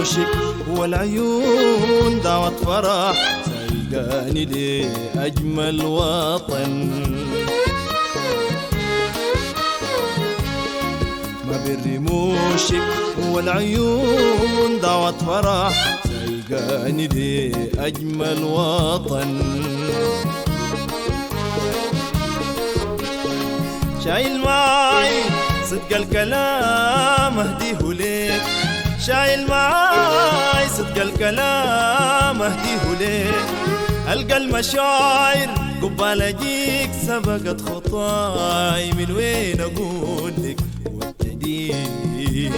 رموشك والعيون دعوة فرح سايقاني لأجمل وطن. ما بين رموشك والعيون دعوة فرح سايقاني لأجمل وطن. شايل معاي صدق الكلام اهديه ليك، شايل معاي صدق الكلام اهديه ليك. القى المشاعر قبال اجيك سبقت خطاي، من وين اقول لك وابتديك،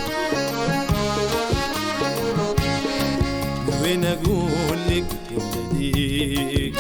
من وين اقول لك وابتديك.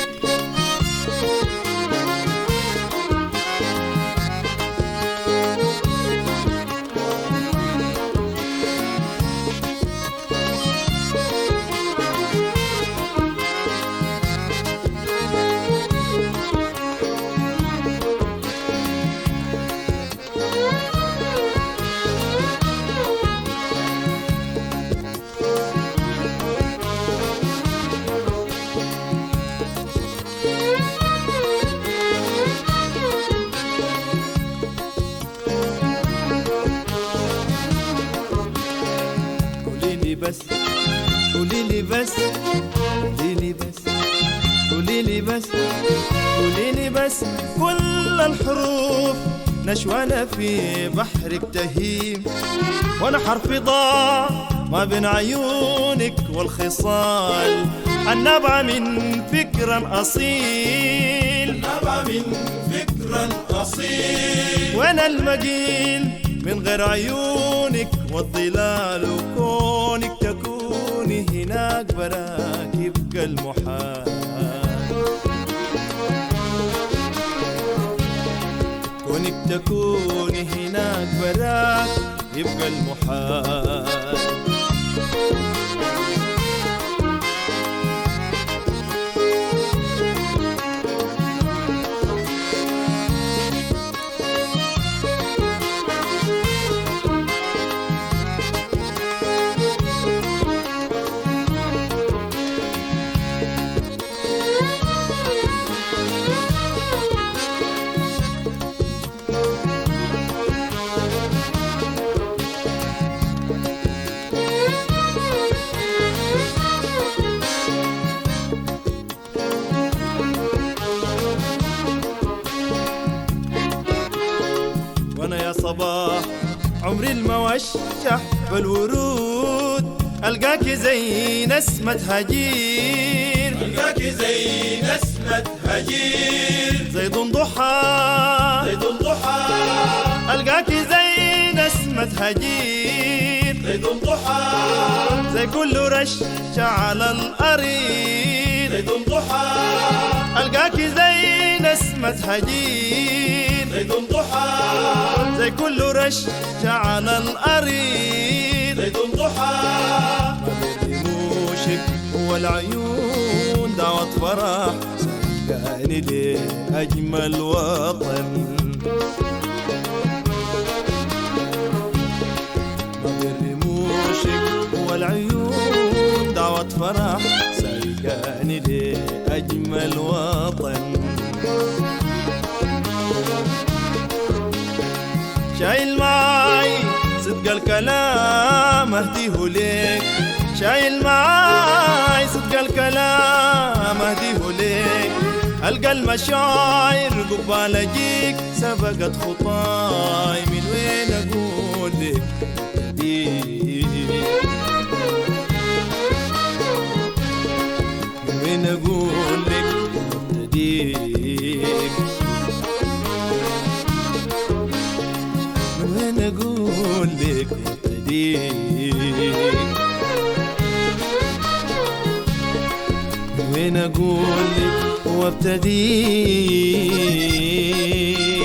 بس قوليلي بس قوليلي بس قوليلي بس قوليلي بس كل الحروف نشوانة في بحرك تهيم، وانا حرفي ضاع ما بين عيونك والخصال. النبع من فكر أصيل، النبع من فكر أصيل، وانا المجيل من غير عيونك والظلال. وكونك تكوني هناك براك يبقى المحال، كونك تكوني هناك براك يبقى المحال. وانا يا صباح عمري الموشح بالورود، القاكي زي نسمة هجير، القاكي زي نسمة هجير. زي ضحى زي ضحى، القاكي زي نسمة هجير. زي ضحى زي كل رشة على الأريد. زي ضحى القاكي زي نسمة هجير. زي ضحى زي كل رشة على الأريد. زي ضحى ما بين رموشك والعيون دعوة فرح سايقاني لأجمل وطن. ما بين رموشك والعيون دعوة فرح سايقاني لأجمل وطن. شايل معاي صدق الكلام اهديه ليك، شايل معاي صدق الكلام اهديه ليك. القى المشاعر قبال اجيك سبقت خطاي، من وين اقول لك من وين اقول لك ابتديك، من وين اقول لك ابتديك، من وين اقول لك وابتديك.